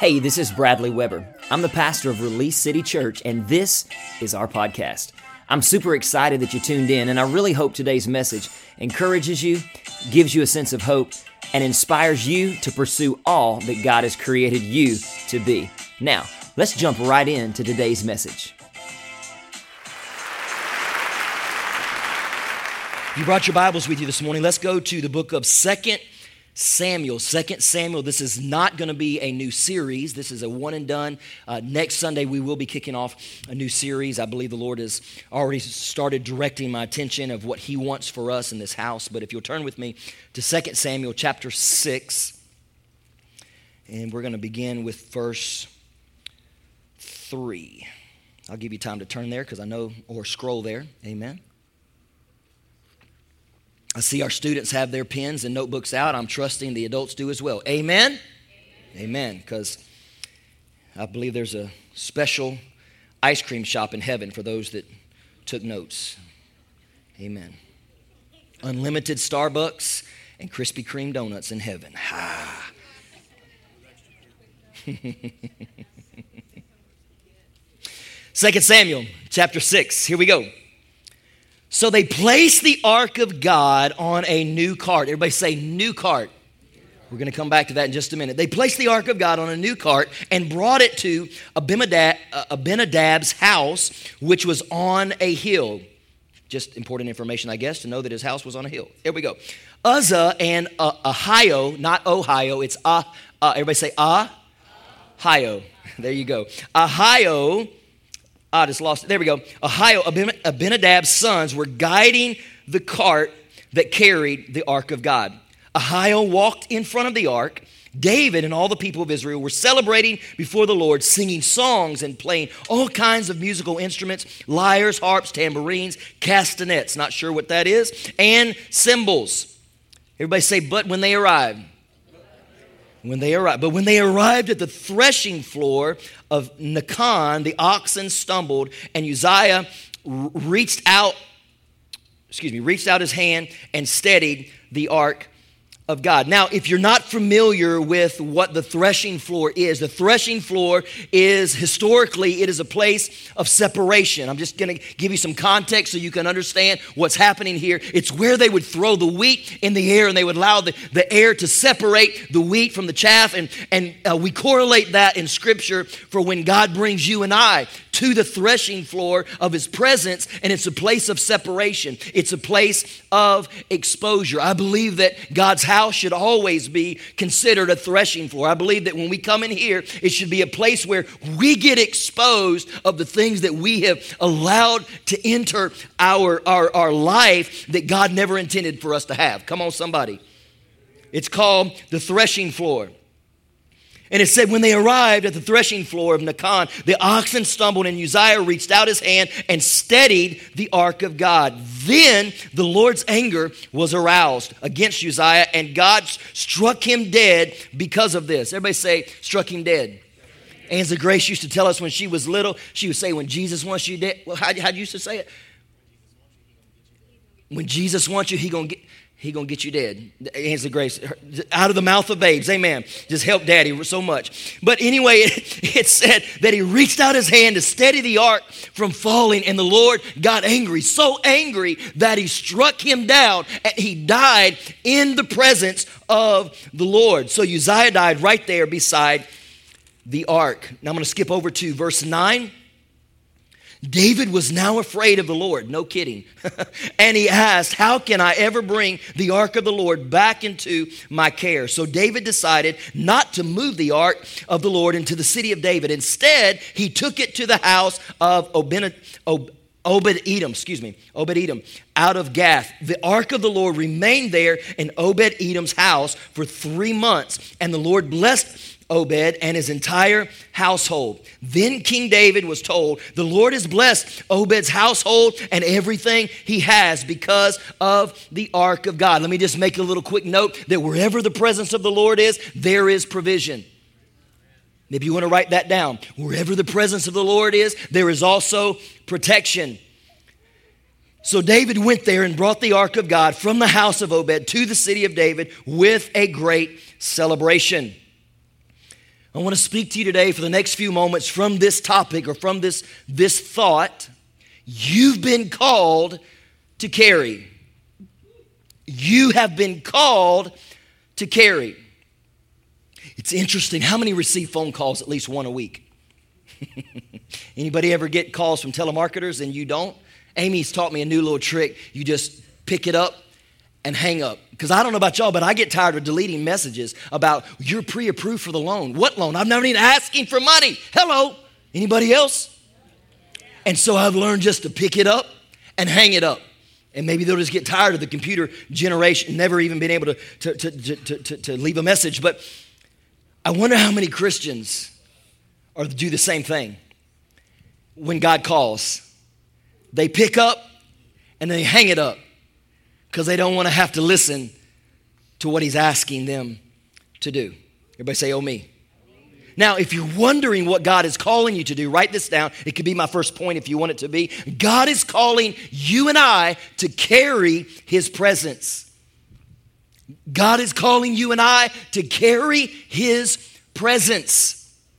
Hey, this is Bradley Weber. I'm the pastor of Release City Church, and this is our podcast. I'm super excited that you tuned in, and I really hope today's message encourages you, gives you a sense of hope, and inspires you to pursue all that God has created you to be. Now, let's jump right into today's message. If you brought your Bibles with you this morning, let's go to the book of 2 Samuel. 2 Samuel, this is not going to be a new series. This is a one and done. Next Sunday, we will be kicking off a new series. I believe the Lord has already started directing my attention of what He wants for us in this house. But if you'll turn with me to 2 Samuel chapter 6, and we're going to begin with verse 3. I'll give you time to turn there because I know, or scroll there. Amen. I see our students have their pens and notebooks out. I'm trusting the adults do as well. Amen? Amen. Because I believe there's a special ice cream shop in heaven for those that took notes. Amen. Unlimited Starbucks and Krispy Kreme donuts in heaven. Ha. 2 Samuel chapter 6. Here we go. So they placed the ark of God on a new cart. Everybody say new cart. We're going to come back to that in just a minute. They placed the ark of God on a new cart and brought it to Abinadab's house, which was on a hill. Just important information, I guess, to know that his house was on a hill. Here we go. Uzzah and Ahio, not Ohio, it's everybody say Ahio. There you go. Ahio. I just lost it. There we go. Ahio, Abinadab's sons were guiding the cart that carried the ark of God. Ahio walked in front of the ark. David and all the people of Israel were celebrating before the Lord, singing songs and playing all kinds of musical instruments, lyres, harps, tambourines, castanets, not sure what that is, and cymbals. Everybody say, but when they arrived. But when they arrived at the threshing floor of Nacon, the oxen stumbled, and Uzziah reached out his hand and steadied the ark of God. Now, if you're not familiar with what the threshing floor is, the threshing floor is historically, it is a place of separation. I'm just going to give you some context so you can understand what's happening here. It's where they would throw the wheat in the air and they would allow the air to separate the wheat from the chaff. And we correlate that in Scripture for when God brings you and I to the threshing floor of His presence, and it's a place of separation. It's a place of exposure. I believe that God's house should always be considered a threshing floor. I believe that when we come in here, it should be a place where we get exposed of the things that we have allowed to enter our life that God never intended for us to have. Come on, somebody. It's called the threshing floor. And it said, when they arrived at the threshing floor of Nacon, the oxen stumbled, and Uzziah reached out his hand and steadied the ark of God. Then the Lord's anger was aroused against Uzziah, and God struck him dead because of this. Everybody say, struck him dead. Anza Grace used to tell us when she was little, she would say, when Jesus wants you dead. Well, how'd you used to say it? When Jesus wants you, He gonna get you dead. Hands of grace. Out of the mouth of babes. Amen. Just help Daddy so much. But anyway, it said that he reached out his hand to steady the ark from falling, and the Lord got angry. So angry that He struck him down, and he died in the presence of the Lord. So Uzziah died right there beside the ark. Now I'm going to skip over to verse 9. David was now afraid of the Lord. No kidding. And he asked, how can I ever bring the ark of the Lord back into my care? So David decided not to move the ark of the Lord into the city of David. Instead, he took it to the house of Obed-Edom, out of Gath. The ark of the Lord remained there in Obed-Edom's house for 3 months, and the Lord blessed Obed and his entire household. Then King David was told, the Lord has blessed Obed's household and everything he has because of the ark of God. Let me just make a little quick note that wherever the presence of the Lord is, there is provision. Maybe you want to write that down. Wherever the presence of the Lord is, there is also protection. So David went there and brought the ark of God from the house of Obed to the city of David with a great celebration. I want to speak to you today for the next few moments from this topic or from this thought. You've been called to carry. You have been called to carry. It's interesting. How many receive phone calls at least one a week? Anybody ever get calls from telemarketers and you don't? Amy's taught me a new little trick. You just pick it up and hang up. Because I don't know about y'all, but I get tired of deleting messages about you're pre-approved for the loan. What loan? I've never even asking for money. Hello? Anybody else? And so I've learned just to pick it up and hang it up. And maybe they'll just get tired of the computer generation, never even been able to leave a message. But I wonder how many Christians do the same thing. When God calls, they pick up and they hang it up because they don't want to have to listen to what he's asking them to do. Everybody say, oh me. Now, if you're wondering what God is calling you to do, write this down. It could be my first point if you want it to be. God is calling you and I to carry his presence. God is calling you and I to carry his presence.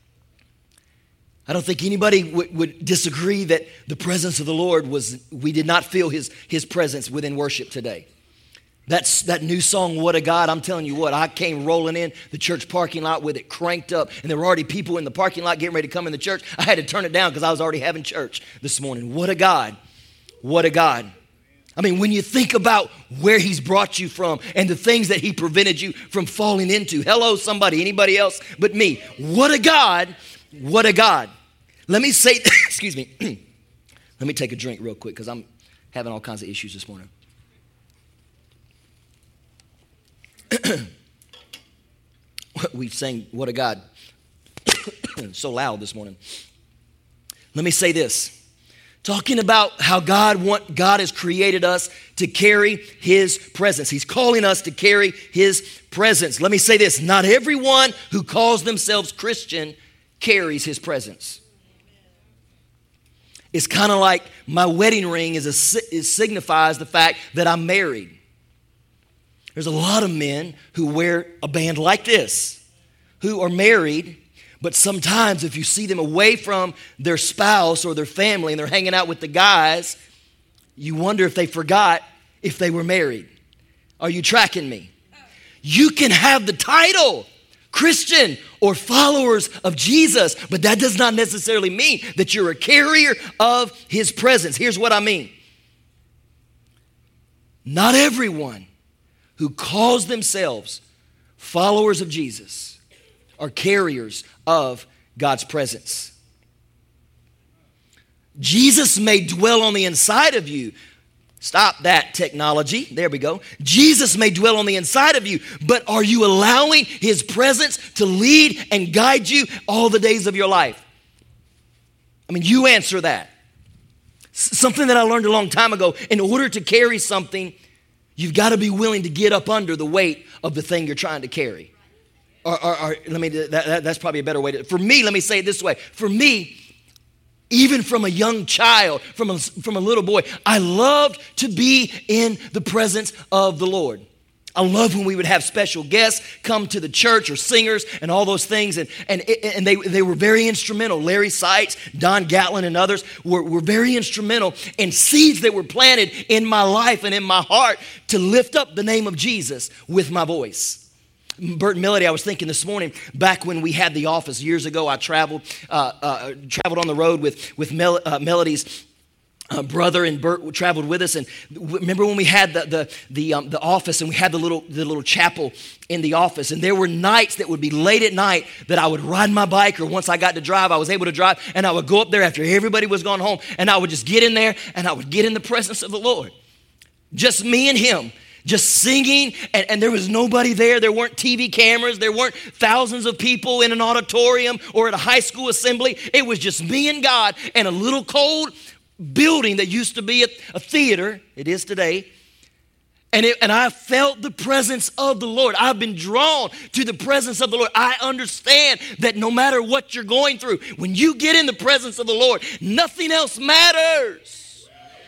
I don't think anybody would disagree that the presence of the Lord we did not feel his presence within worship today. That new song, What a God, I'm telling you what, I came rolling in the church parking lot with it cranked up, and there were already people in the parking lot getting ready to come in the church. I had to turn it down because I was already having church this morning. What a God. What a God. I mean, when you think about where he's brought you from and the things that he prevented you from falling into. Hello, somebody, anybody else but me. What a God. What a God. Let me say, excuse me. Let me take a drink real quick because I'm having all kinds of issues this morning. We sang, what a God. So loud this morning. Let me say this. Talking about how God has created us to carry his presence. He's calling us to carry his presence. Let me say this. Not everyone who calls themselves Christian carries his presence. It's kind of like my wedding ring signifies the fact that I'm married. There's a lot of men who wear a band like this, who are married, but sometimes if you see them away from their spouse or their family and they're hanging out with the guys, you wonder if they forgot if they were married. Are you tracking me? You can have the title Christian or followers of Jesus, but that does not necessarily mean that you're a carrier of his presence. Here's what I mean. Not everyone who calls themselves followers of Jesus are carriers of God's presence. Jesus may dwell on the inside of you. Stop that technology. There we go. Jesus may dwell on the inside of you, but are you allowing his presence to lead and guide you all the days of your life? I mean, you answer that. Something that I learned a long time ago, in order to carry something, you've got to be willing to get up under the weight of the thing you're trying to carry. That's probably a better way to. For me, let me say it this way. For me, even from a young child, from a little boy, I loved to be in the presence of the Lord. I loved when we would have special guests come to the church or singers and all those things. And they were very instrumental. Larry Sykes, Don Gatlin, and others were very instrumental in seeds that were planted in my life and in my heart to lift up the name of Jesus with my voice. Bert and Melody, I was thinking this morning, back when we had the office years ago, I traveled on the road with Melody's brother, and Bert traveled with us. And remember when we had the office, and we had the little chapel in the office, and there were nights that would be late at night that I would ride my bike, or once I got to drive, I was able to drive, and I would go up there after everybody was gone home, and I would just get in there, and I would get in the presence of the Lord. Just me and him. Just singing, and there was nobody there. There weren't TV cameras. There weren't thousands of people in an auditorium or at a high school assembly. It was just me and God and a little cold building that used to be a theater. It is today. And I felt the presence of the Lord. I've been drawn to the presence of the Lord. I understand that no matter what you're going through, when you get in the presence of the Lord, nothing else matters.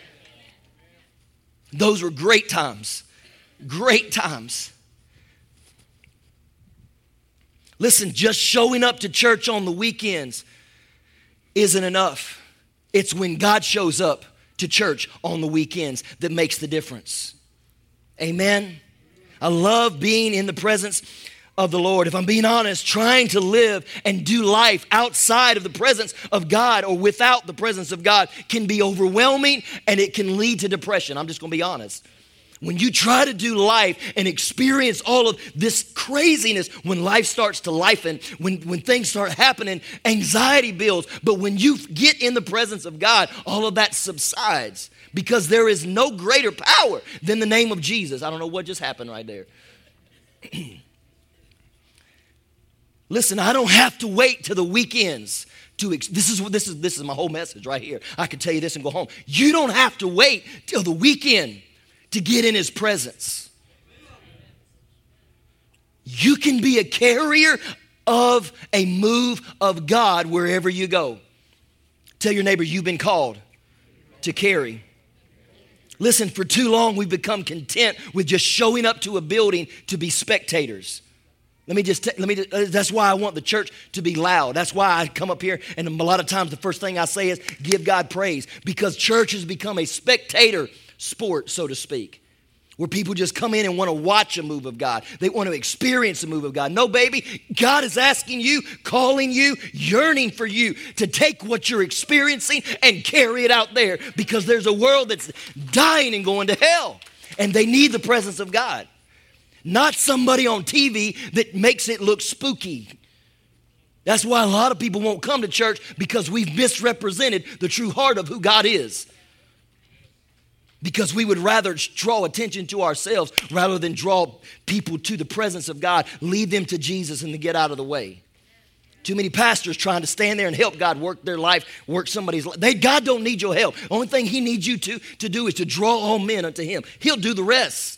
Those were great times. Great times. Listen, just showing up to church on the weekends isn't enough. It's when God shows up to church on the weekends that makes the difference. Amen? I love being in the presence of the Lord. If I'm being honest, trying to live and do life outside of the presence of God or without the presence of God can be overwhelming and it can lead to depression. I'm just going to be honest. When you try to do life and experience all of this craziness, when life starts to lifen, when things start happening, anxiety builds. But when you get in the presence of God, all of that subsides because there is no greater power than the name of Jesus. I don't know what just happened right there. Listen, I don't have to wait till the weekends this is my whole message right here. I could tell you this and go home. You don't have to wait till the weekend to get in his presence. You can be a carrier of a move of God wherever you go. Tell your neighbor, you've been called to carry. Listen, for too long we've become content with just showing up to a building to be spectators. That's why I want the church to be loud. That's why I come up here and a lot of times the first thing I say is give God praise, because church has become a spectator sport, so to speak, where people just come in and want to watch a move of God. They want to experience a move of God. No, baby, God is asking you, calling you, yearning for you to take what you're experiencing and carry it out there, because there's a world that's dying and going to hell, and they need the presence of God. Not somebody on TV that makes it look spooky. That's why a lot of people won't come to church, because we've misrepresented the true heart of who God is. Because we would rather draw attention to ourselves rather than draw people to the presence of God, lead them to Jesus and to get out of the way. Too many pastors trying to stand there and help God work their life, work somebody's life. God don't need your help. The only thing he needs you to do is to draw all men unto him. He'll do the rest.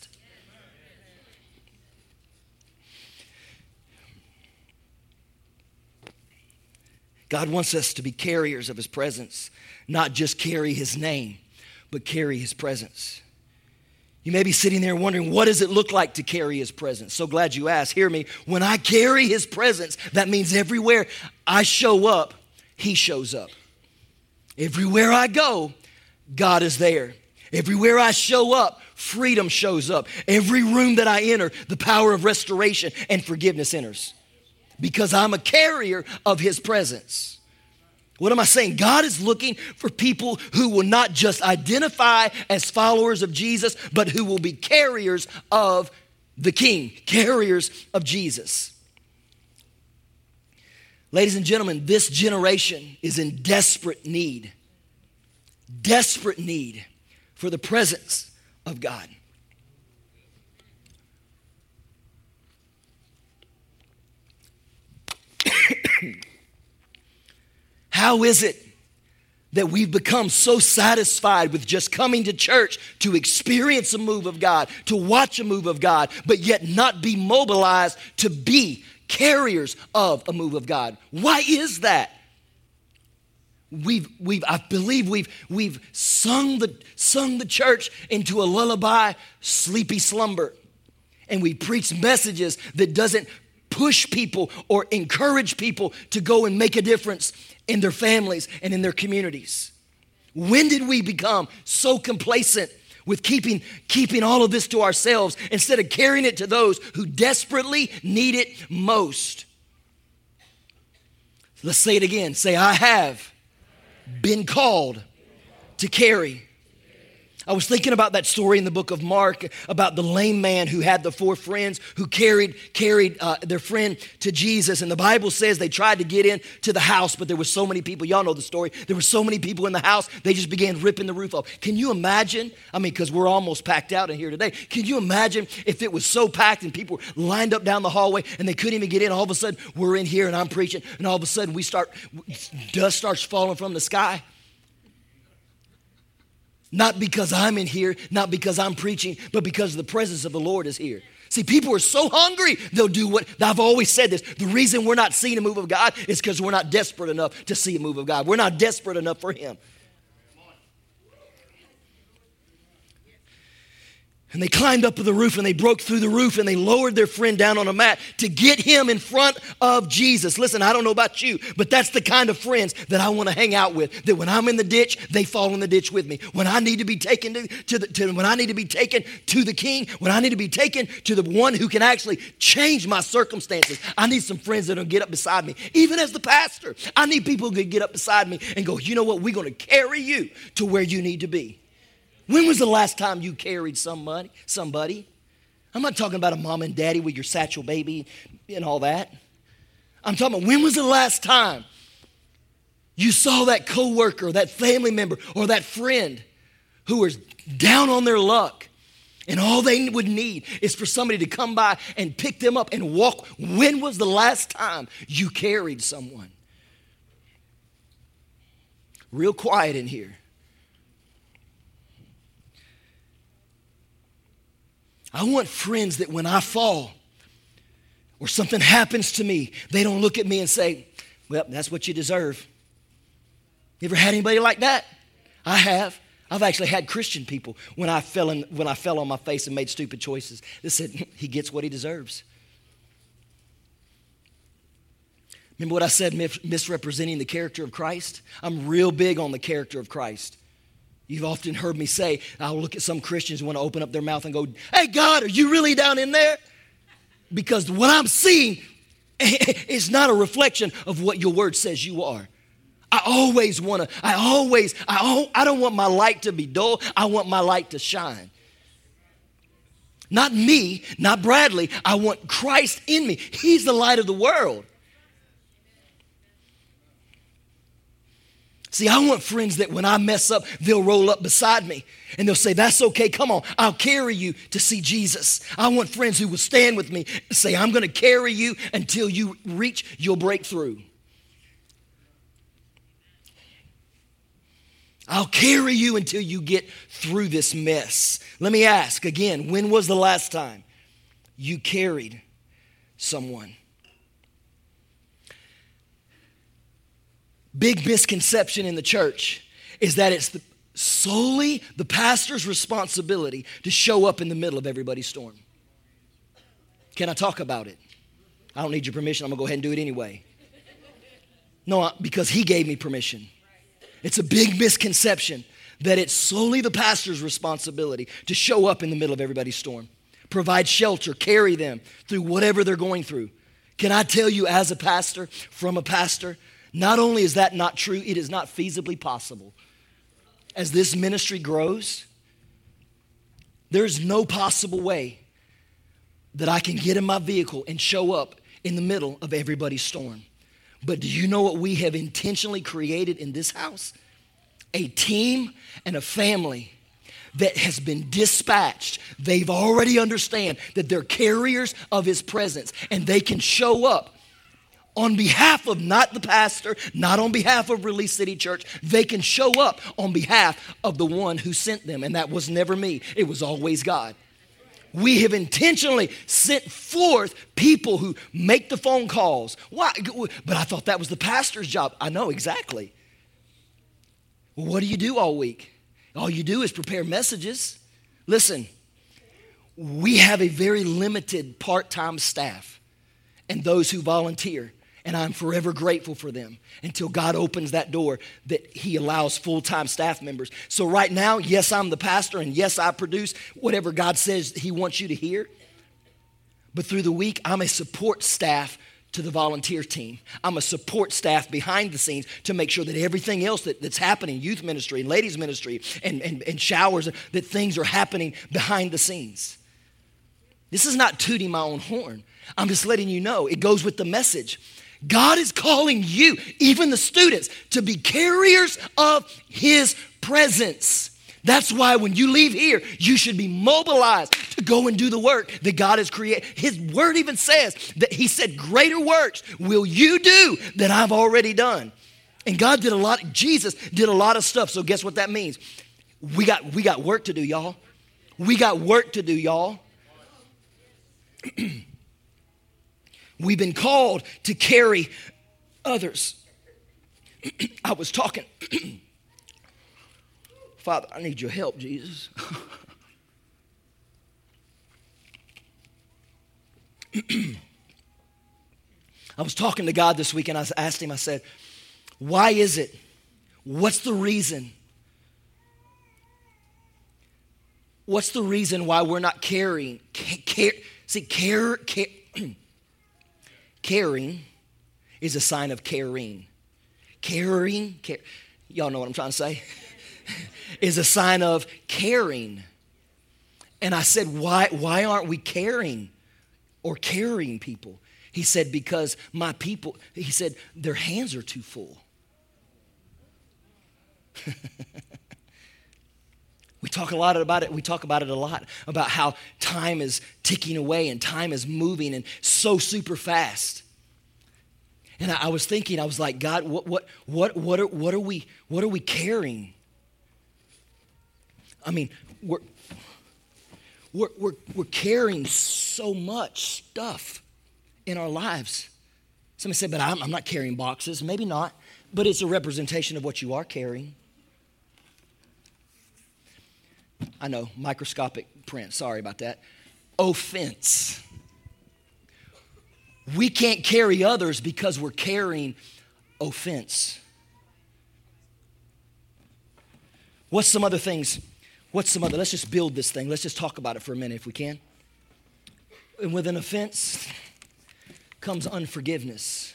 God wants us to be carriers of his presence, not just carry his name, but carry his presence. You may be sitting there wondering, what does it look like to carry his presence? So glad you asked. Hear me. When I carry his presence, that means everywhere I show up, he shows up. Everywhere I go, God is there. Everywhere I show up, freedom shows up. Every room that I enter, the power of restoration and forgiveness enters. Because I'm a carrier of his presence. What am I saying? God is looking for people who will not just identify as followers of Jesus, but who will be carriers of the King, carriers of Jesus. Ladies and gentlemen, this generation is in desperate need for the presence of God. How is it that we've become so satisfied with just coming to church to experience a move of God, to watch a move of God, but yet not be mobilized to be carriers of a move of God? Why is that? I believe we've sung the church into a lullaby, sleepy slumber, and we preach messages that doesn't push people or encourage people to go and make a difference in their families and in their communities. When did we become so complacent with keeping all of this to ourselves instead of carrying it to those who desperately need it most? Let's say it again. Say, I have been called to carry. I was thinking about that story in the book of Mark about the lame man who had the 4 friends who carried their friend to Jesus. And the Bible says they tried to get into the house, but there were so many people. Y'all know the story. There were so many people in the house, they just began ripping the roof off. Can you imagine? I mean, because we're almost packed out in here today. Can you imagine if it was so packed and people were lined up down the hallway and they couldn't even get in? All of a sudden, we're in here and I'm preaching, and all of a sudden dust starts falling from the sky. Not because I'm in here, not because I'm preaching, but because the presence of the Lord is here. See, people are so hungry, they'll do what, I've always said this, the reason we're not seeing a move of God is because we're not desperate enough to see a move of God. We're not desperate enough for him. And they climbed up to the roof and they broke through the roof and they lowered their friend down on a mat to get him in front of Jesus. Listen, I don't know about you, but that's the kind of friends that I want to hang out with. That when I'm in the ditch, they fall in the ditch with me. When I need to be taken when I need to be taken to the King, when I need to be taken to the one who can actually change my circumstances, I need some friends that'll get up beside me. Even as the pastor, I need people who can get up beside me and go, you know what, we're going to carry you to where you need to be. When was the last time you carried somebody? I'm not talking about a mom and daddy with your satchel baby and all that. I'm talking about when was the last time you saw that coworker, that family member, or that friend who was down on their luck and all they would need is for somebody to come by and pick them up and walk. When was the last time you carried someone? Real quiet in here. I want friends that when I fall or something happens to me, they don't look at me and say, well, that's what you deserve. You ever had anybody like that? I have. I've actually had Christian people when I fell on my face and made stupid choices. They said, he gets what he deserves. Remember what I said, misrepresenting the character of Christ? I'm real big on the character of Christ. You've often heard me say, I'll look at some Christians who want to open up their mouth and go, hey, God, are you really down in there? Because what I'm seeing is not a reflection of what your word says you are. I don't want my light to be dull. I want my light to shine. Not me, not Bradley. I want Christ in me. He's the light of the world. See, I want friends that when I mess up, they'll roll up beside me and they'll say, that's okay, come on, I'll carry you to see Jesus. I want friends who will stand with me and say, I'm going to carry you until you reach your breakthrough. I'll carry you until you get through this mess. Let me ask again, when was the last time you carried someone? Big misconception in the church is that it's solely the pastor's responsibility to show up in the middle of everybody's storm. Can I talk about it? I don't need your permission. I'm going to go ahead and do it anyway. No, because he gave me permission. It's a big misconception that it's solely the pastor's responsibility to show up in the middle of everybody's storm, provide shelter, carry them through whatever they're going through. Can I tell you as a pastor, from a pastor, not only is that not true, it is not feasibly possible. As this ministry grows, there's no possible way that I can get in my vehicle and show up in the middle of everybody's storm. But do you know what we have intentionally created in this house? A team and a family that has been dispatched. They've already understand that they're carriers of his presence and they can show up on behalf of not the pastor, not on behalf of Release City Church. They can show up on behalf of the one who sent them. And that was never me. It was always God. We have intentionally sent forth people who make the phone calls. Why? But I thought that was the pastor's job. I know exactly. Well, what do you do all week? All you do is prepare messages. Listen, we have a very limited part-time staff and those who volunteer. And I'm forever grateful for them until God opens that door that he allows full-time staff members. So right now, yes, I'm the pastor, and yes, I produce whatever God says he wants you to hear. But through the week, I'm a support staff to the volunteer team. I'm a support staff behind the scenes to make sure that everything else that's happening, youth ministry and ladies ministry and showers, that things are happening behind the scenes. This is not tooting my own horn. I'm just letting you know it goes with the message. God is calling you, even the students, to be carriers of his presence. That's why when you leave here, you should be mobilized to go and do the work that God has created. His word even says that he said, greater works will you do than I've already done. And God did a lot, Jesus did a lot of stuff. So guess what that means? We got work to do, y'all. We got work to do, y'all. We've been called to carry others. I was talking. Father, I need your help, Jesus. I was talking to God this week and I asked him, I said, why is it? What's the reason? What's the reason why we're not caring? Caring is a sign of caring. Y'all know what I'm trying to say? Is a sign of caring. And I said, why aren't we caring or carrying people? He said, because my people, he said, their hands are too full. We talk a lot about it. We talk about it a lot, about how time is ticking away and time is moving and so super fast. And I was thinking, I was like, God, what are we carrying? I mean, we're carrying so much stuff in our lives. Somebody said, but I'm not carrying boxes. Maybe not, but it's a representation of what you are carrying. I know, microscopic print. Sorry about that. Offense. We can't carry others because we're carrying offense. What's some other things? Let's just build this thing. Let's just talk about it for a minute if we can. And with an offense comes unforgiveness.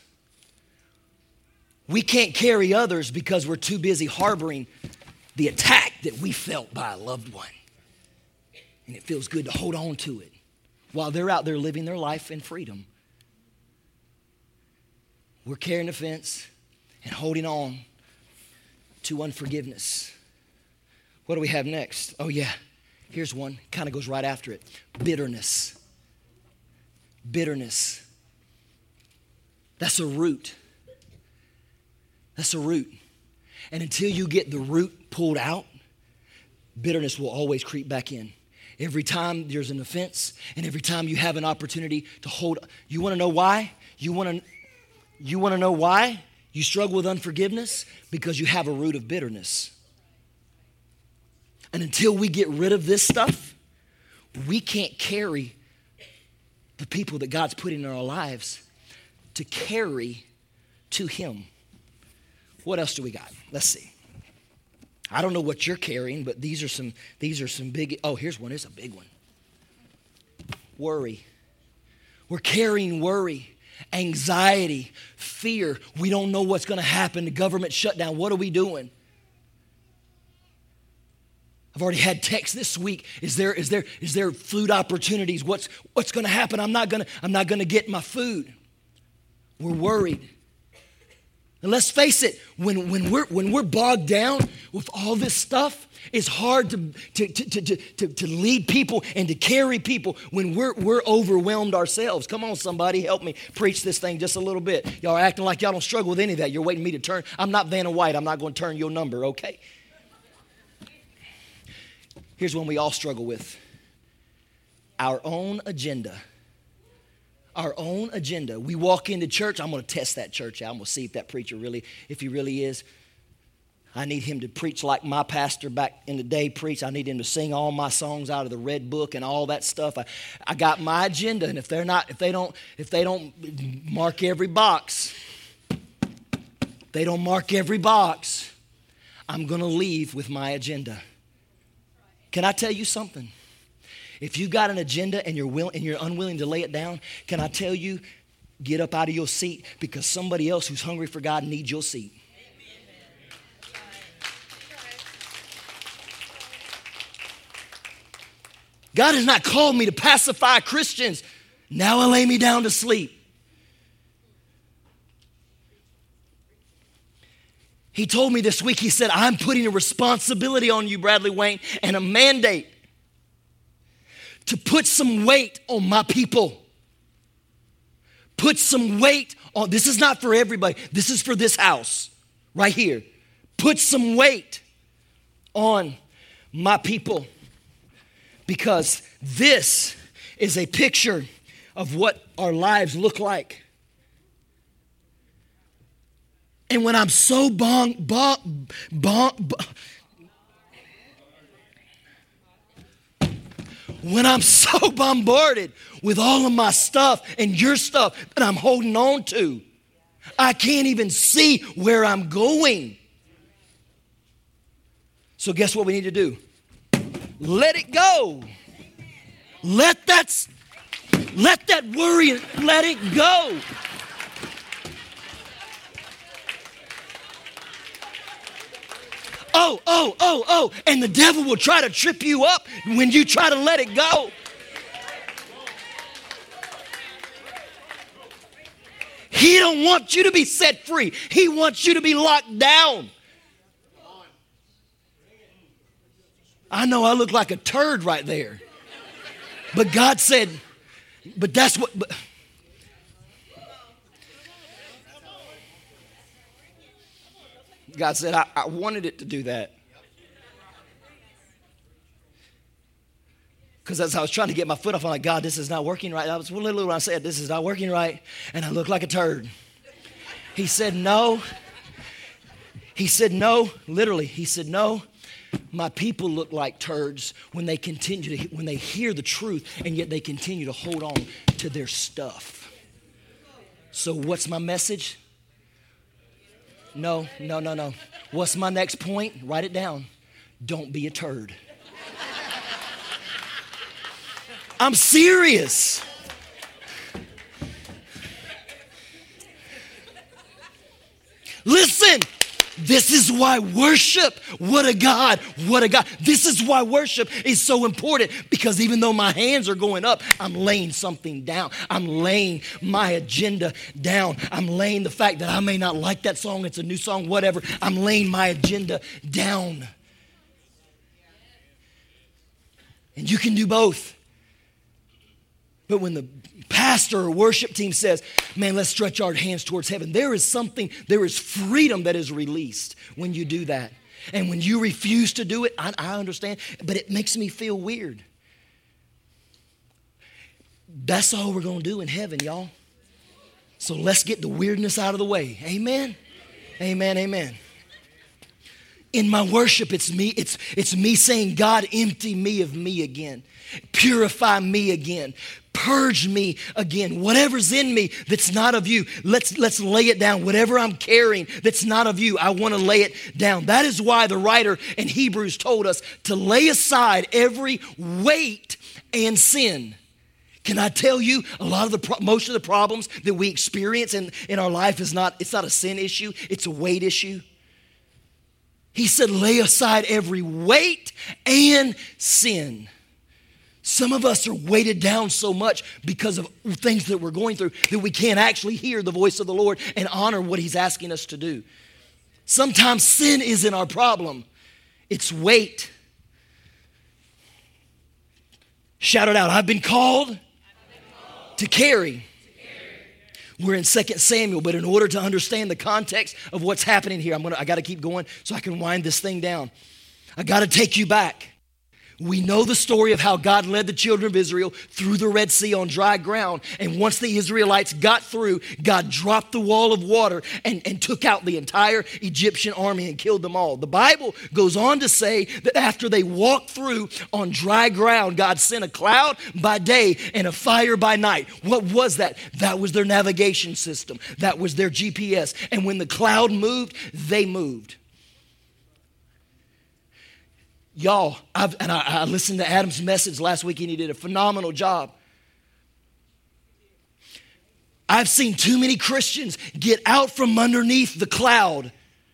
We can't carry others because we're too busy harboring the attack that we felt by a loved one. And it feels good to hold on to it while they're out there living their life in freedom. We're carrying offense and holding on to unforgiveness. What do we have next? Oh yeah, here's one. Kind of goes right after it. Bitterness. Bitterness. That's a root. That's a root. And until you get the root pulled out, bitterness will always creep back in. Every time there's an offense and every time you have an opportunity to hold, you want to know why? You want to know why you struggle with unforgiveness? Because you have a root of bitterness. And until we get rid of this stuff, we can't carry the people that God's put in our lives to carry to Him. What else do we got? Let's see. I don't know what you're carrying, but these are some big, oh, here's one. It's a big one. Worry. We're carrying worry, anxiety, fear. We don't know what's going to happen. The government shutdown. What are we doing? I've already had texts this week. Is there food opportunities? What's going to happen? I'm not going to get my food. We're worried. And let's face it, when we're bogged down with all this stuff, it's hard to lead people and to carry people when we're overwhelmed ourselves. Come on, somebody, help me preach this thing just a little bit. Y'all are acting like y'all don't struggle with any of that. You're waiting me to turn. I'm not Vanna White. I'm not going to turn your number, okay? Here's one we all struggle with. Our own agenda. Our own agenda. We walk into church. I'm going to test that church out. I'm going to see if that preacher if he really is. I need him to preach like my pastor back in the day preached. I need him to sing all my songs out of the red book and all that stuff. I got my agenda, and if they don't mark every box, I'm going to leave with my agenda. Can I tell you something? If you got an agenda and you're unwilling to lay it down, can I tell you, get up out of your seat, because somebody else who's hungry for God needs your seat. God has not called me to pacify Christians. Now I lay me down to sleep. He told me this week, he said, I'm putting a responsibility on you, Bradley Wayne, and a mandate to put some weight on my people. Put some weight on, this is not for everybody. This is for this house right here. Put some weight on my people, because this is a picture of what our lives look like. And when I'm so when I'm so bombarded with all of my stuff and your stuff that I'm holding on to, I can't even see where I'm going. So guess what we need to do? Let it go. Let that worry, let it go. Oh. And the devil will try to trip you up when you try to let it go. He don't want you to be set free. He wants you to be locked down. I know I look like a turd right there. But God said, but that's what... God said, I wanted it to do that. Because as I was trying to get my foot off, I'm like, God, this is not working right. I was literally when I said, this is not working right, and I look like a turd. He said, no. He said, no. Literally, he said, no. My people look like turds when they when they hear the truth, and yet they continue to hold on to their stuff. So what's my message? No. What's my next point? Write it down. Don't be a turd. I'm serious. Listen, this is why worship, what a God. This is why worship is so important, because even though my hands are going up, I'm laying something down. I'm laying my agenda down. I'm laying the fact that I may not like that song. It's a new song, whatever. I'm laying my agenda down. And you can do both. But when the pastor or worship team says, man, let's stretch our hands towards heaven, there is freedom that is released when you do that. And when you refuse to do it, I understand, but it makes me feel weird. That's all we're going to do in heaven, y'all. So let's get the weirdness out of the way. Amen? Amen. In my worship, it's me saying, God, empty me of me again. Purify me again. Purge me again. Whatever's in me that's not of you, let's lay it down. Whatever I'm carrying that's not of you, I want to lay it down. That is why the writer in Hebrews told us to lay aside every weight and sin. Can I tell you, most of the problems that we experience in our life it's not a sin issue, it's a weight issue. He said, lay aside every weight and sin. Some of us are weighted down so much because of things that we're going through that we can't actually hear the voice of the Lord and honor what He's asking us to do. Sometimes sin isn't our problem. It's weight. Shout it out. I've been called to carry. We're in 2 Samuel, but in order to understand the context of what's happening here, I got to keep going so I can wind this thing down. I got to take you back. We know the story of how God led the children of Israel through the Red Sea on dry ground. And once the Israelites got through, God dropped the wall of water and took out the entire Egyptian army and killed them all. The Bible goes on to say that after they walked through on dry ground, God sent a cloud by day and a fire by night. What was that? That was their navigation system. That was their GPS. And when the cloud moved, they moved. Y'all, I listened to Adam's message last week and he did a phenomenal job. I've seen too many Christians get out from underneath the cloud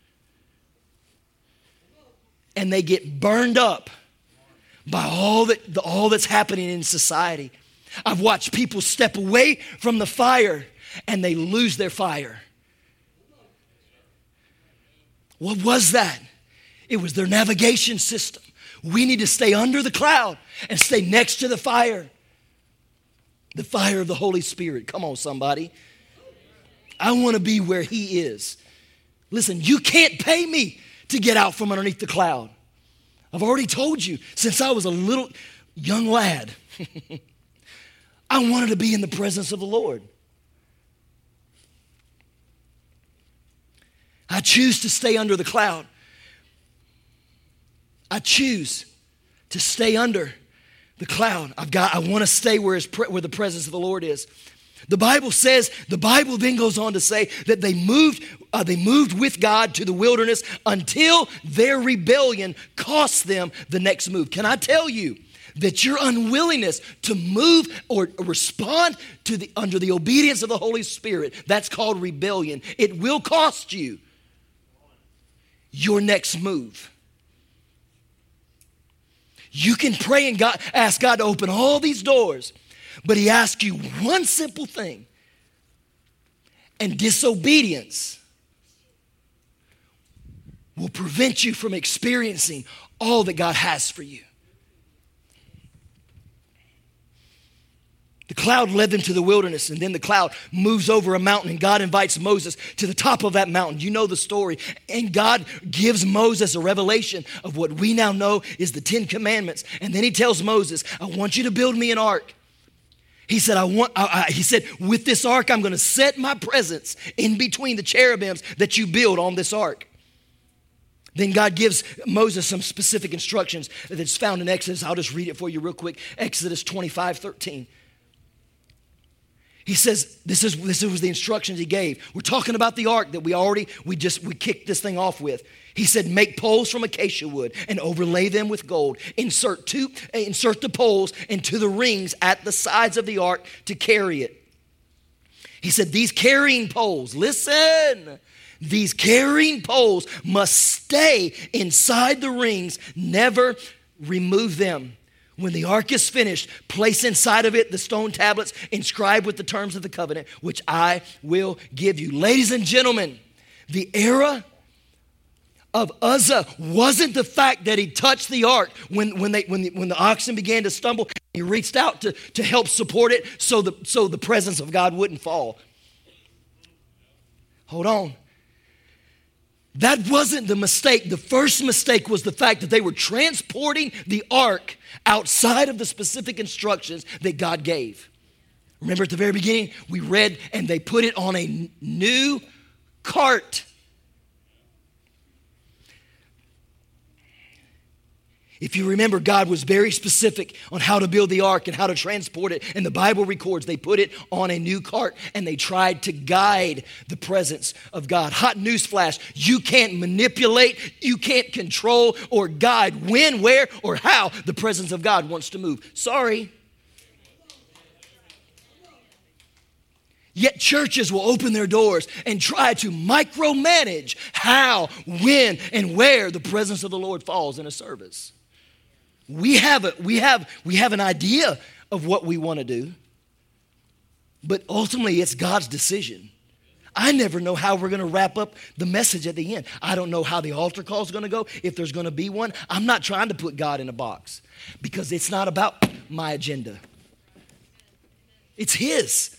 and they get burned up by all that's happening in society. I've watched people step away from the fire and they lose their fire. What was that? It was their navigation system. We need to stay under the cloud and stay next to the fire. The fire of the Holy Spirit. Come on, somebody. I want to be where He is. Listen, you can't pay me to get out from underneath the cloud. I've already told you, since I was a little young lad, I wanted to be in the presence of the Lord. I choose to stay under the cloud. I choose to stay under The cloud. I want to stay where the presence of the Lord is. The Bible then goes on to say that they moved with God to the wilderness until their rebellion cost them the next move. Can I tell you that your unwillingness to move or respond under the obedience of the Holy Spirit, that's called rebellion. It will cost you your next move. You can pray and ask God to open all these doors, but he asks you one simple thing. And disobedience will prevent you from experiencing all that God has for you. The cloud led them to the wilderness, and then the cloud moves over a mountain, and God invites Moses to the top of that mountain. You know the story. And God gives Moses a revelation of what we now know is the 10 Commandments. And then he tells Moses, I want you to build me an ark. He said, with this ark, I'm going to set my presence in between the cherubims that you build on this ark. Then God gives Moses some specific instructions that's found in Exodus. I'll just read it for you real quick. Exodus 25:13. He says, this was the instructions he gave. We're talking about the ark that we kicked this thing off with. He said, make poles from acacia wood and overlay them with gold. Insert the poles into the rings at the sides of the ark to carry it. He said, these carrying poles, listen, these carrying poles must stay inside the rings, never remove them. When the ark is finished, place inside of it the stone tablets inscribed with the terms of the covenant, which I will give you. Ladies and gentlemen, the era of Uzzah wasn't the fact that he touched the ark when the oxen began to stumble. He reached out to help support it so the presence of God wouldn't fall. Hold on. That wasn't the mistake. The first mistake was the fact that they were transporting the ark outside of the specific instructions that God gave. Remember at the very beginning, we read, and they put it on a new cart. If you remember, God was very specific on how to build the ark and how to transport it. And the Bible records they put it on a new cart and they tried to guide the presence of God. Hot newsflash, you can't manipulate, you can't control or guide when, where, or how the presence of God wants to move. Sorry. Yet churches will open their doors and try to micromanage how, when, and where the presence of the Lord falls in a service. We have an idea of what we want to do, but ultimately it's God's decision. I never know how we're going to wrap up the message at the end. I don't know how the altar call is going to go, if there's going to be one. I'm not trying to put God in a box because it's not about my agenda. It's His.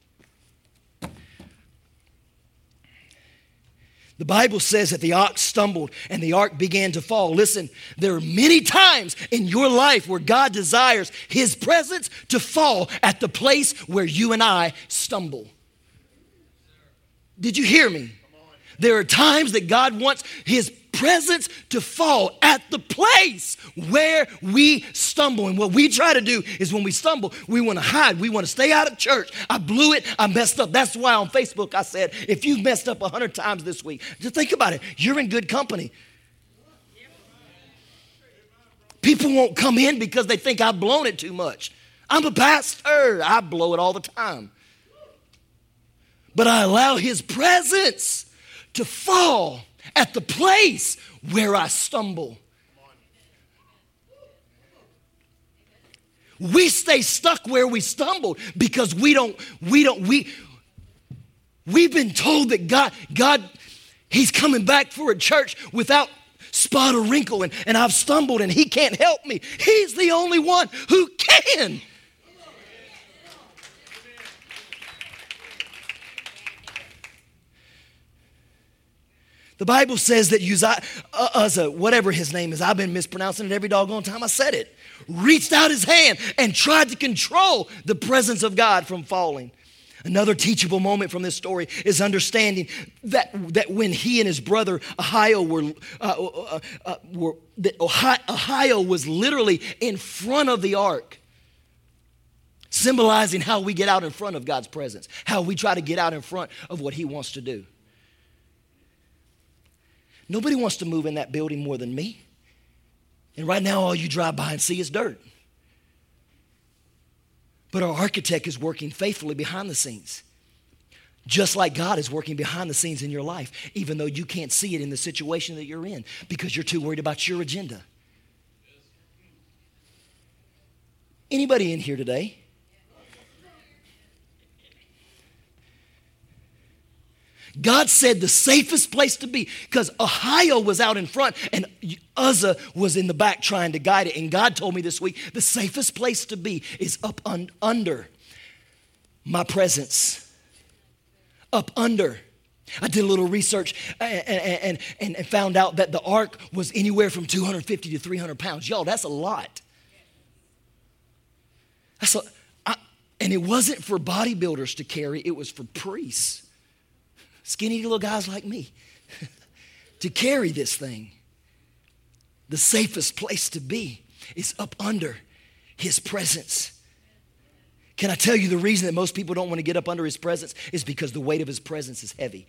The Bible says that the ox stumbled and the ark began to fall. Listen, there are many times in your life where God desires His presence to fall at the place where you and I stumble. Did you hear me? There are times that God wants His presence to fall at the place where we stumble. And what we try to do is when we stumble, we want to hide. We want to stay out of church. I blew it. I messed up. That's why on Facebook I said, if you've messed up 100 times this week, just think about it. You're in good company. People won't come in because they think I've blown it too much. I'm a pastor. I blow it all the time. But I allow His presence to fall at the place where I stumble. We stay stuck where we stumbled because we've been told that God, He's coming back for a church without spot or wrinkle, and I've stumbled and He can't help me. He's the only one who can. The Bible says that Uzzah, whatever his name is, I've been mispronouncing it every doggone time I said it, reached out his hand and tried to control the presence of God from falling. Another teachable moment from this story is understanding that when he and his brother Ahio Ahio was literally in front of the ark, symbolizing how we get out in front of God's presence, how we try to get out in front of what he wants to do. Nobody wants to move in that building more than me. And right now, all you drive by and see is dirt. But our architect is working faithfully behind the scenes. Just like God is working behind the scenes in your life, even though you can't see it in the situation that you're in because you're too worried about your agenda. Anybody in here today? God said the safest place to be, because Ahio was out in front and Uzzah was in the back trying to guide it. And God told me this week, the safest place to be is up under my presence. Up under. I did a little research and found out that the ark was anywhere from 250 to 300 pounds. Y'all, that's a lot. And it wasn't for bodybuilders to carry, it was for priests. Skinny little guys like me to carry this thing. The safest place to be is up under his presence. Can I tell you the reason that most people don't want to get up under his presence is because the weight of his presence is heavy.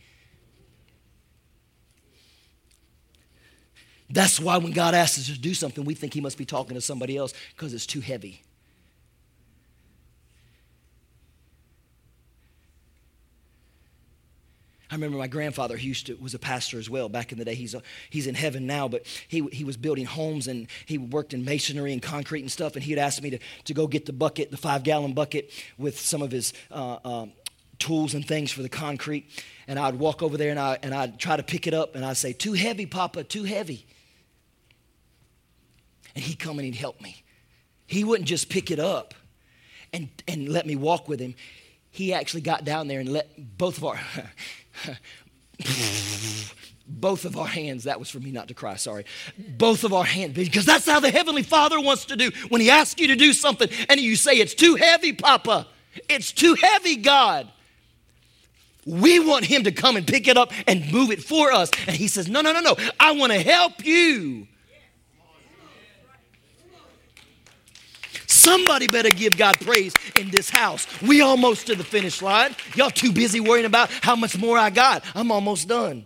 That's why when God asks us to do something, we think he must be talking to somebody else because it's too heavy. I remember my grandfather was a pastor as well back in the day. He's in heaven now, but he was building homes and he worked in masonry and concrete and stuff. And he had asked me to go get the bucket, the 5-gallon bucket with some of his tools and things for the concrete. And I'd walk over there and I'd try to pick it up and I'd say, "Too heavy, Papa, too heavy." And he'd come and he'd help me. He wouldn't just pick it up and let me walk with him. He actually got down there and let both of our hands, that was for me not to cry, sorry. Both of our hands, because that's how the Heavenly Father wants to do. When he asks you to do something and you say, "It's too heavy, Papa. It's too heavy, God." We want him to come and pick it up and move it for us. And he says, no, I want to help you. Somebody better give God praise in this house. We almost to the finish line. Y'all too busy worrying about how much more I got. I'm almost done.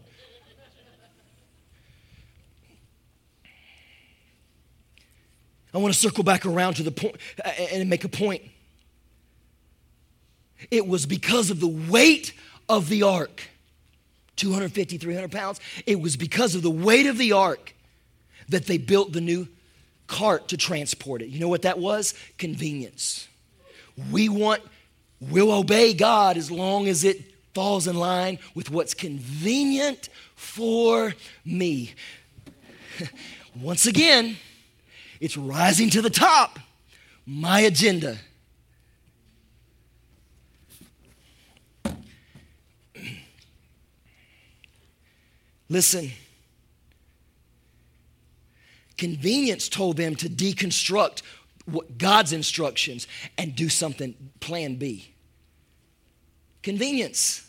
I want to circle back around to the point and make a point. It was because of the weight of the ark, 250, 300 pounds. It was because of the weight of the ark that they built the new cart to transport it. You know what that was? Convenience. We'll obey God as long as it falls in line with what's convenient for me. Once again, it's rising to the top. My agenda. Listen. Convenience told them to deconstruct God's instructions and do something, plan B. Convenience.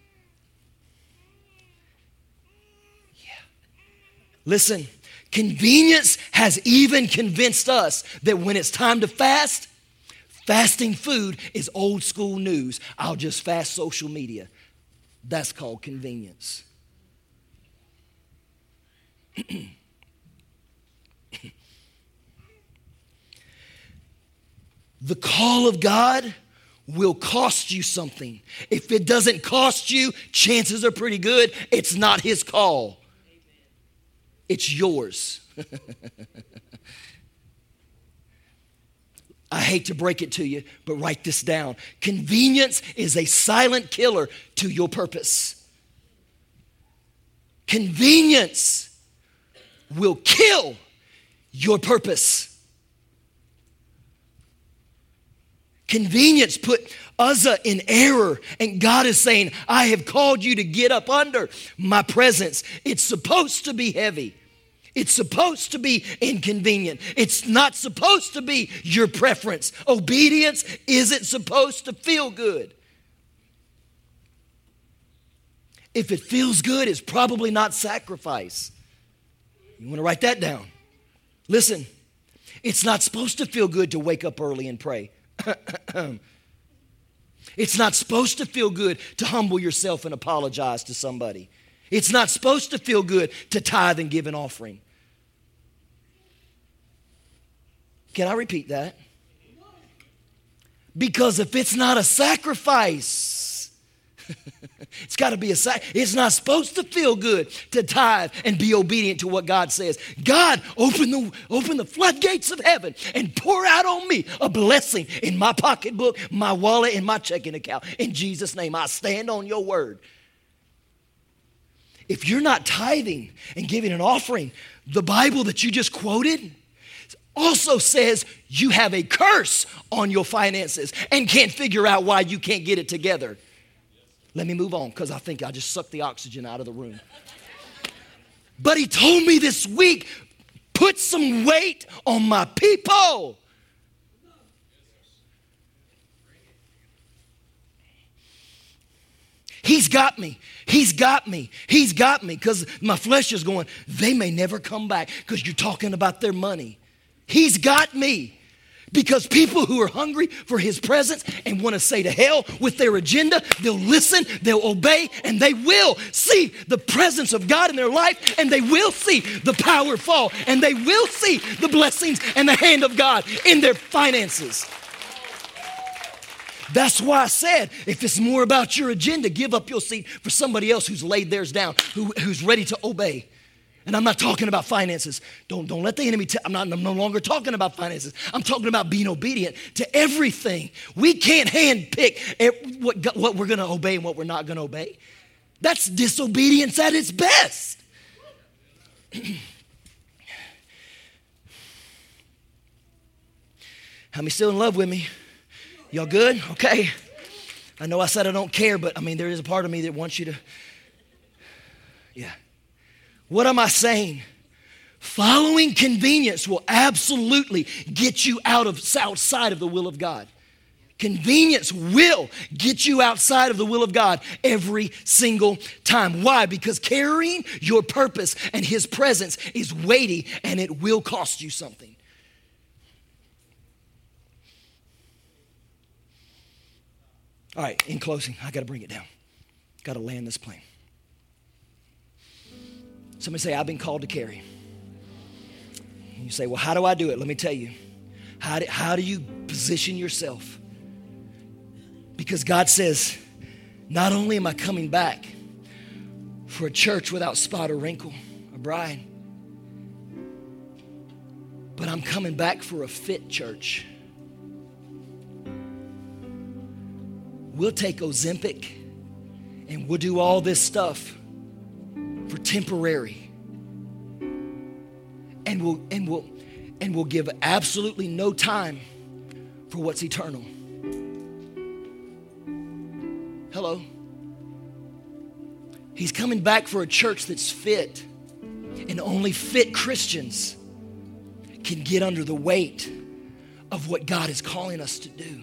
Yeah. Listen, convenience has even convinced us that when it's time to fast, fasting food is old school news. I'll just fast social media. That's called convenience. The call of God will cost you something. If it doesn't cost you, chances are pretty good it's not his call. It's yours. I hate to break it to you, but write this down. Convenience is a silent killer to your purpose. Convenience will kill your purpose. Convenience put Uzzah in error, and God is saying, I have called you to get up under my presence. It's supposed to be heavy. It's supposed to be inconvenient. It's not supposed to be your preference. Obedience isn't supposed to feel good. If it feels good, it's probably not sacrifice. You want to write that down. Listen, it's not supposed to feel good to wake up early and pray. It's not supposed to feel good to humble yourself and apologize to somebody. It's not supposed to feel good to tithe and give an offering. Can I repeat that? Because if it's not a sacrifice, it's got to be it's not supposed to feel good to tithe and be obedient to what God says. God, open the floodgates of heaven and pour out on me a blessing in my pocketbook, my wallet, and my checking account. In Jesus' name, I stand on your word. If you're not tithing and giving an offering, the Bible that you just quoted also says you have a curse on your finances and can't figure out why you can't get it together. Let me move on because I think I just sucked the oxygen out of the room. But he told me this week, put some weight on my people. He's got me. He's got me. He's got me because my flesh is going, they may never come back because you're talking about their money. He's got me. Because people who are hungry for his presence and want to say to hell with their agenda, they'll listen, they'll obey, and they will see the presence of God in their life, and they will see the power fall, and they will see the blessings and the hand of God in their finances. That's why I said, if it's more about your agenda, give up your seat for somebody else who's laid theirs down, who's ready to obey. And I'm not talking about finances. Don't let the enemy I'm no longer talking about finances. I'm talking about being obedient to everything. We can't handpick what we're going to obey and what we're not going to obey. That's disobedience at its best. How many still in love with me? Y'all good? Okay. I know I said I don't care, but I mean, there is a part of me that wants you to, yeah. What am I saying? Following convenience will absolutely get you outside of the will of God. Convenience will get you outside of the will of God every single time. Why? Because carrying your purpose and his presence is weighty and it will cost you something. All right, in closing, I got to bring it down. Got to land this plane. Somebody say, I've been called to carry. And you say, well, how do I do it? Let me tell you. How do you position yourself? Because God says, not only am I coming back for a church without spot or wrinkle, a bride, but I'm coming back for a fit church. We'll take Ozempic and we'll do all this stuff for temporary, and we'll give absolutely no time for what's eternal. Hello. He's coming back for a church that's fit, and only fit Christians can get under the weight of what God is calling us to do.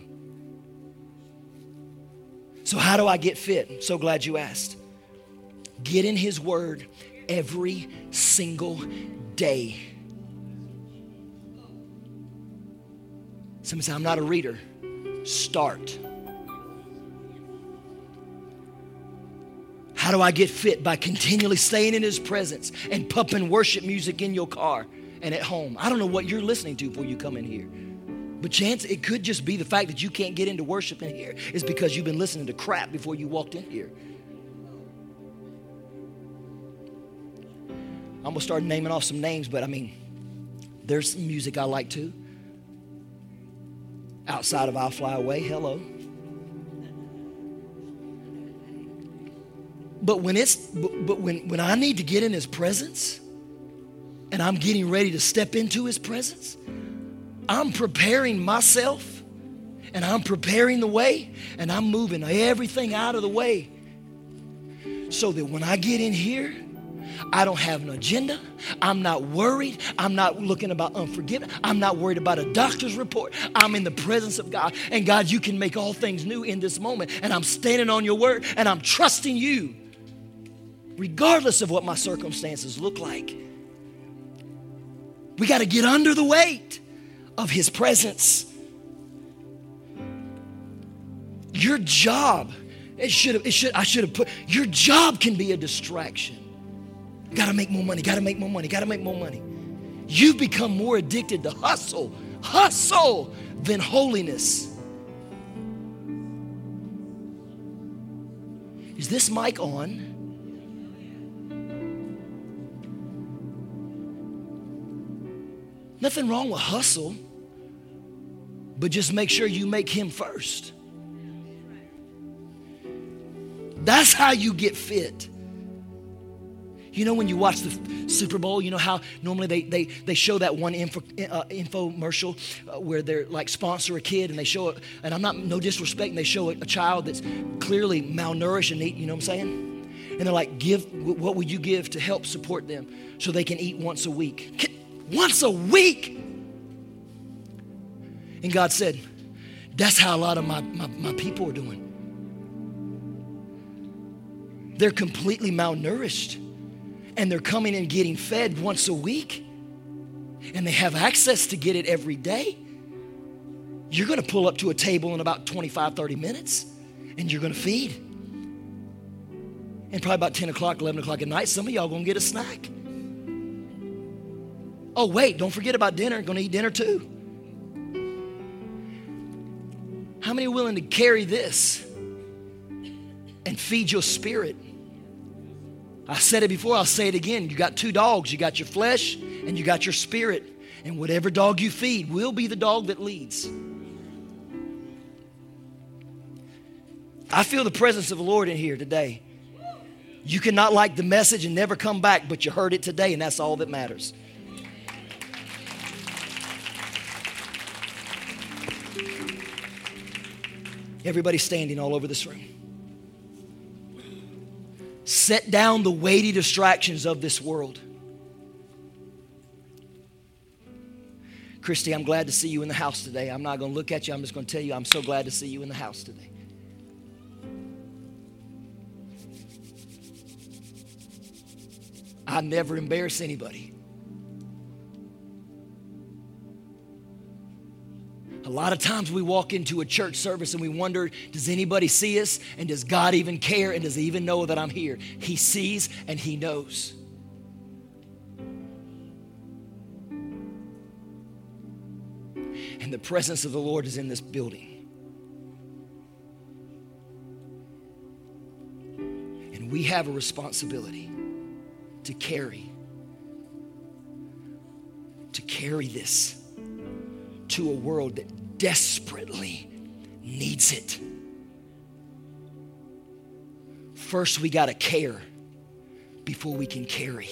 So how do I get fit? I'm so glad you asked. Get in his word every single day. Somebody say, I'm not a reader. Start. How do I get fit? By continually staying in his presence and pumping worship music in your car and at home. I don't know what you're listening to before you come in here. But chance, it could just be the fact that you can't get into worship in here is because you've been listening to crap before you walked in here. I'm going to start naming off some names, but I mean, there's some music I like too. Outside of I'll Fly Away, hello. But when I need to get in his presence and I'm getting ready to step into his presence, I'm preparing myself and I'm preparing the way and I'm moving everything out of the way so that when I get in here, I don't have an agenda. I'm not worried. I'm not looking about unforgiveness. I'm not worried about a doctor's report. I'm in the presence of God. And God, you can make all things new in this moment. And I'm standing on your word and I'm trusting you. regardless of what my circumstances look like. We got to get under the weight of His presence. Your job, I should have put, your job can be a distraction. Got to make more money, got to make more money, got to make more money. You've become more addicted to hustle than holiness. Is this mic on? Nothing wrong with hustle, but just make sure you make Him first. That's how you get fit. You know, when you watch the Super Bowl, you know how normally they show that one infomercial where they're like sponsor a kid and they show it, and I'm not, no disrespect, and they show a child that's clearly malnourished and eat, you know what I'm saying? And they're like, what would you give to help support them so they can eat once a week? Once a week? And God said, that's how a lot of my people are doing. They're completely malnourished. And they're coming and getting fed once a week. And they have access to get it every day. You're going to pull up to a table in about 25, 30 minutes. And you're going to feed. And probably about 10 o'clock, 11 o'clock at night, some of y'all going to get a snack. Oh, wait, don't forget about dinner. Going to eat dinner too. How many are willing to carry this and feed your spirit? I said it before, I'll say it again. You got two dogs. You got your flesh and you got your spirit. And whatever dog you feed will be the dog that leads. I feel the presence of the Lord in here today. You cannot like the message and never come back, but you heard it today, and that's all that matters. Everybody standing all over this room. Set down the weighty distractions of this world. Christy, I'm glad to see you in the house today. I'm not going to look at you. I'm just going to tell you I'm so glad to see you in the house today. I never embarrass anybody. A lot of times we walk into a church service and we wonder, does anybody see us? And does God even care? And does He even know that I'm here? He sees and He knows. And the presence of the Lord is in this building. And we have a responsibility to carry this to a world that desperately needs it. First, we got to care before we can carry.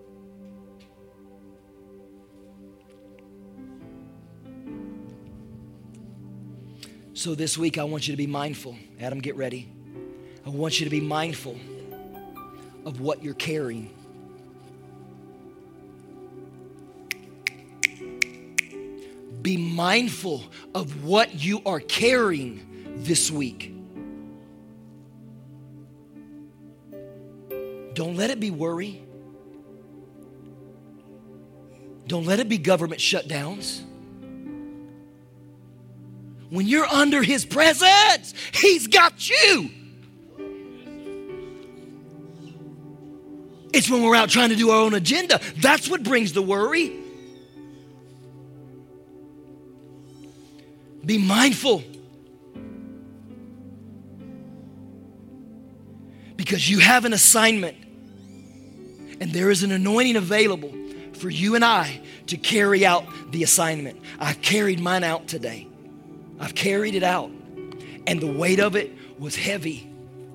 So this week, I want you to be mindful. Adam, get ready. I want you to be mindful of what you're carrying. Be mindful of what you are carrying this week. Don't let it be worry. Don't let it be government shutdowns. When you're under His presence, He's got you. It's when we're out trying to do our own agenda. That's what brings the worry. Be mindful. Because you have an assignment. And there is an anointing available for you and I to carry out the assignment. I've carried mine out today. I've carried it out. And the weight of it was heavy.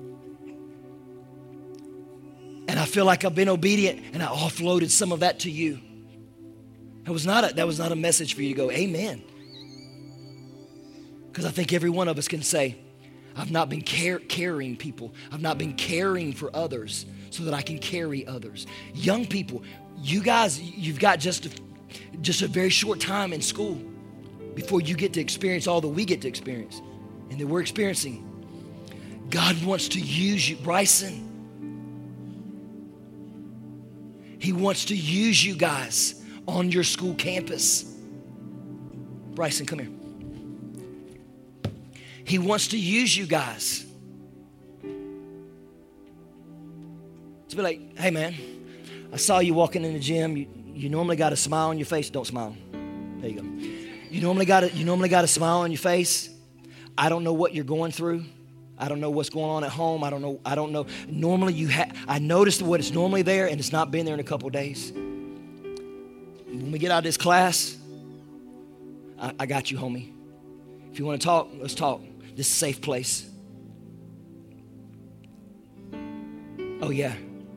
And I feel like I've been obedient and I offloaded some of that to you. That was not a message for you to go, amen. Because I think every one of us can say, I've not been carrying people. I've not been caring for others so that I can carry others. Young people, you guys, you've got just a very short time in school before you get to experience all that we get to experience and that we're experiencing. God wants to use you. Bryson, He wants to use you guys on your school campus. Bryson, come here. He wants to use you guys to be like, hey man, I saw you walking in the gym. You normally got a smile on your face. Don't smile. There you go. You normally got a smile on your face. I don't know what you're going through. I don't know what's going on at home. I don't know. Normally I noticed what is normally there, and it's not been there in a couple of days. When we get out of this class, I got you, homie. If you want to talk, let's talk. This is a safe place. Oh yeah.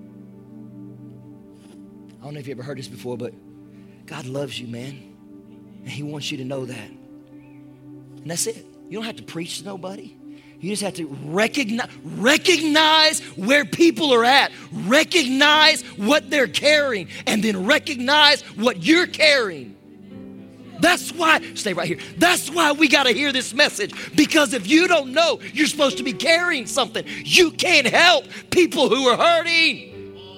I don't know if you ever heard this before, but God loves you, man. And He wants you to know that. And that's it. You don't have to preach to nobody. You just have to recognize where people are at. Recognize what they're carrying. And then recognize what you're carrying. That's why, stay right here. That's why we got to hear this message. Because if you don't know you're supposed to be carrying something, you can't help people who are hurting.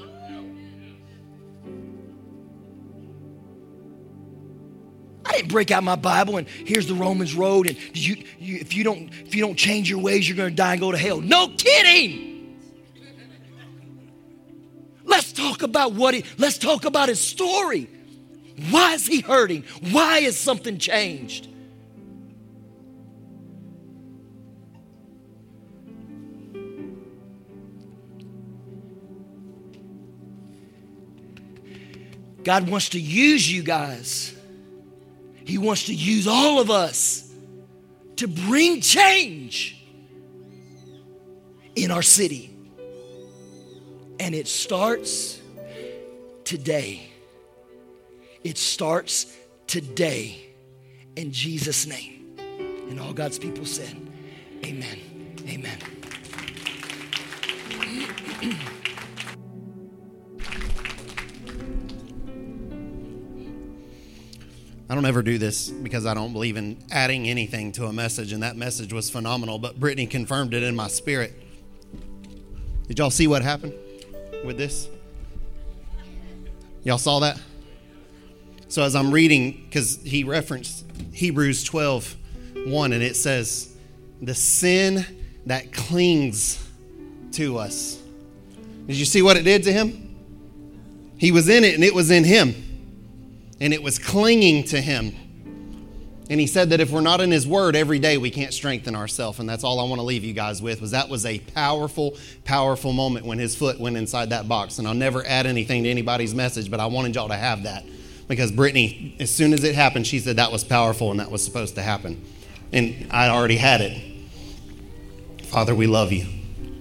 I didn't break out my Bible and here's the Romans road, and if you don't change your ways, you're going to die and go to hell. No kidding. Let's talk about let's talk about his story. Why is he hurting? Why is something changed? God wants to use you guys. He wants to use all of us to bring change in our city. And it starts today. It starts today in Jesus' name. And all God's people said, amen. Amen. I don't ever do this because I don't believe in adding anything to a message, and that message was phenomenal, but Brittany confirmed it in my spirit. Did y'all see what happened with this? Y'all saw that? So as I'm reading, because he referenced Hebrews 12:1, and it says, the sin that clings to us. Did you see what it did to him? He was in it, and it was in him. And it was clinging to him. And he said that if we're not in his word every day, we can't strengthen ourselves. And that's all I want to leave you guys with, was that was a powerful, powerful moment when his foot went inside that box. And I'll never add anything to anybody's message, but I wanted y'all to have that. Because Brittany, as soon as it happened, she said that was powerful and that was supposed to happen. And I already had it. Father, we love you.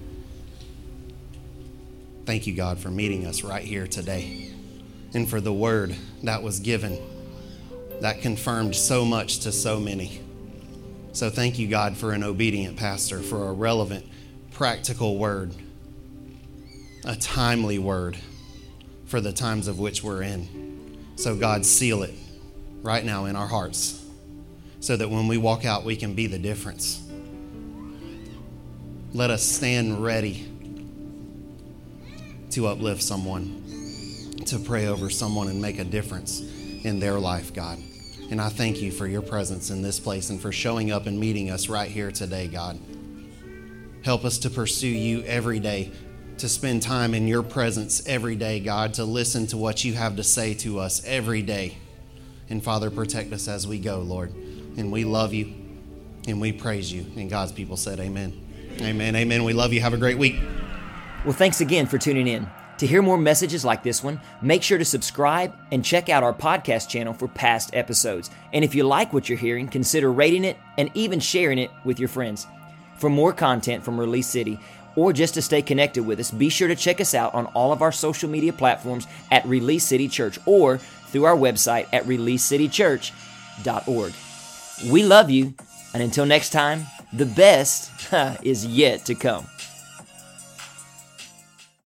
Thank you, God, for meeting us right here today. And for the word that was given that confirmed so much to so many. So thank you, God, for an obedient pastor, for a relevant, practical word, a timely word for the times of which we're in. So God, seal it right now in our hearts so that when we walk out, we can be the difference. Let us stand ready to uplift someone, to pray over someone and make a difference in their life, God. And I thank you for your presence in this place and for showing up and meeting us right here today, God. Help us to pursue you every day, to spend time in your presence every day, God, to listen to what you have to say to us every day. And Father, protect us as we go, Lord. And we love you and we praise you. And God's people said amen. Amen, amen. We love you. Have a great week. Well, thanks again for tuning in. To hear more messages like this one, make sure to subscribe and check out our podcast channel for past episodes. And if you like what you're hearing, consider rating it and even sharing it with your friends. For more content from Release City, or just to stay connected with us, be sure to check us out on all of our social media platforms at Release City Church or through our website at releasecitychurch.org. We love you, and until next time, the best is yet to come.